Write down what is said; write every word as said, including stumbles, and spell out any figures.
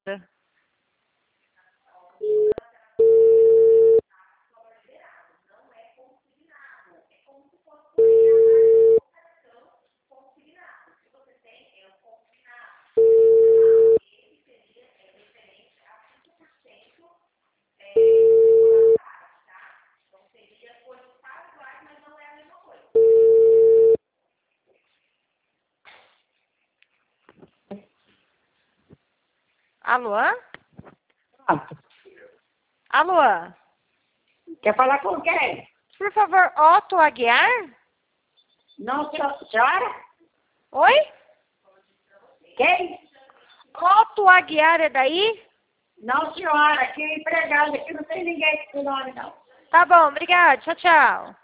Alô? Pronto. Alô? Quer falar com quem? Por favor, Otto Aguiar? Não, senhora? Oi? Quem? Otto Aguiar é daí? Não, senhora. Aqui é empregado. Aqui não tem ninguém com esse nome, não. Tá bom, obrigada. Tchau, tchau.